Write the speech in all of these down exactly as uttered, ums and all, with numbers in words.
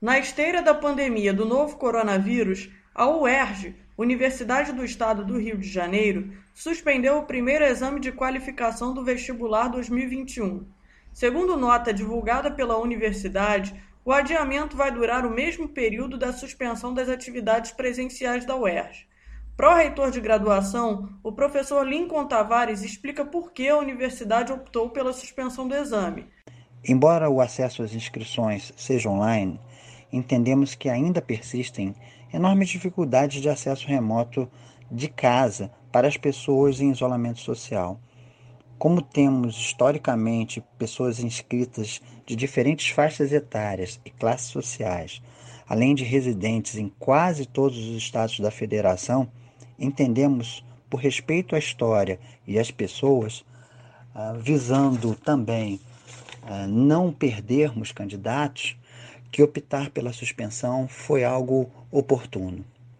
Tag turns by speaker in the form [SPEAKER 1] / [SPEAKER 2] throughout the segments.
[SPEAKER 1] Na esteira da pandemia do novo coronavírus, a U E R J, Universidade do Estado do Rio de Janeiro, suspendeu o primeiro exame de qualificação do vestibular dois mil e vinte e um. Segundo nota divulgada pela universidade, o adiamento vai durar o mesmo período da suspensão das atividades presenciais da U E R J. Pró-reitor de graduação, o professor Lincoln Tavares explica por que a universidade optou pela suspensão do exame.
[SPEAKER 2] Embora o acesso às inscrições seja online, entendemos que ainda persistem enormes dificuldades de acesso remoto de casa para as pessoas em isolamento social. Como temos historicamente pessoas inscritas de diferentes faixas etárias e classes sociais, além de residentes em quase todos os estados da federação, entendemos, por respeito à história e às pessoas, visando também não perdermos candidatos, que optar pela suspensão foi algo oportuno.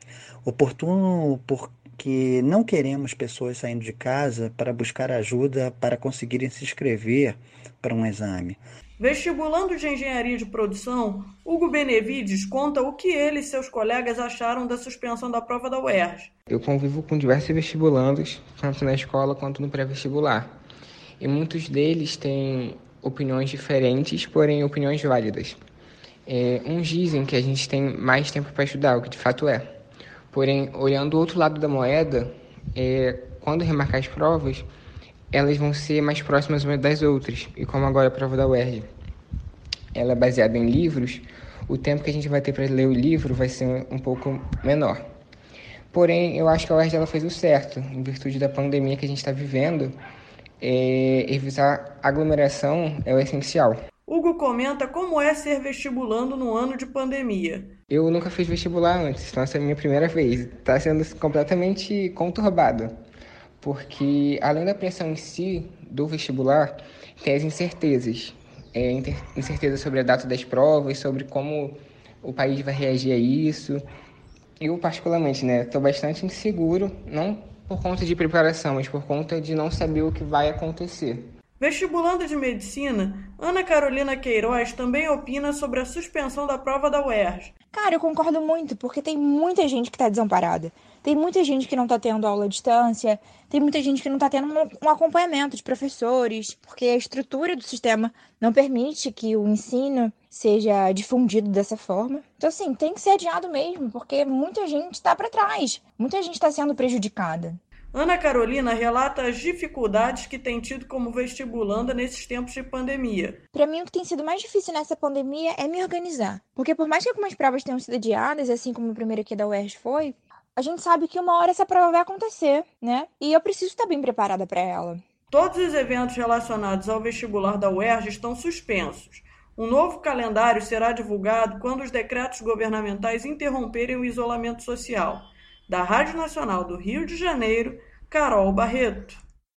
[SPEAKER 2] Oportuno porque não queremos pessoas saindo de casa para buscar ajuda para conseguirem se inscrever para um exame.
[SPEAKER 1] Vestibulando de Engenharia de Produção, Hugo Benevides conta o que ele e seus colegas acharam da suspensão da prova da U E R J.
[SPEAKER 3] Eu convivo com diversos vestibulandos, tanto na escola quanto no pré-vestibular. E muitos deles têm opiniões diferentes, porém opiniões válidas. É, uns dizem que a gente tem mais tempo para estudar, o que de fato é. Porém, olhando o outro lado da moeda, é, quando remarcar as provas, elas vão ser mais próximas umas das outras. E como agora a prova da U E R J ela é baseada em livros, o tempo que a gente vai ter para ler o livro vai ser um pouco menor. Porém, eu acho que a U E R J ela fez o certo, em virtude da pandemia que a gente está vivendo. É, evitar aglomeração é o essencial.
[SPEAKER 1] Hugo comenta como é ser vestibulando no ano de pandemia.
[SPEAKER 3] Eu nunca fiz vestibular antes, então essa é a minha primeira vez. Está sendo completamente conturbado, porque além da pressão em si do vestibular, tem as incertezas. É, incerteza sobre a data das provas, sobre como o país vai reagir a isso. Eu, particularmente, né, estou bastante inseguro, não por conta de preparação, mas por conta de não saber o que vai acontecer.
[SPEAKER 1] Vestibulanda de Medicina, Ana Carolina Queiroz também opina sobre a suspensão da prova da U E R J.
[SPEAKER 4] Cara, eu concordo muito, porque tem muita gente que está desamparada. Tem muita gente que não está tendo aula à distância, tem muita gente que não está tendo um acompanhamento de professores, porque a estrutura do sistema não permite que o ensino seja difundido dessa forma. Então, assim, tem que ser adiado mesmo, porque muita gente está para trás, muita gente está sendo prejudicada.
[SPEAKER 1] Ana Carolina relata as dificuldades que tem tido como vestibulanda nesses tempos de pandemia.
[SPEAKER 4] Para mim, o que tem sido mais difícil nessa pandemia é me organizar. Porque por mais que algumas provas tenham sido adiadas, assim como a primeira aqui da U E R J foi, a gente sabe que uma hora essa prova vai acontecer, né? E eu preciso estar bem preparada para ela.
[SPEAKER 1] Todos os eventos relacionados ao vestibular da U E R J estão suspensos. Um novo calendário será divulgado quando os decretos governamentais interromperem o isolamento social. Da Rádio Nacional do Rio de Janeiro, Carol Barreto.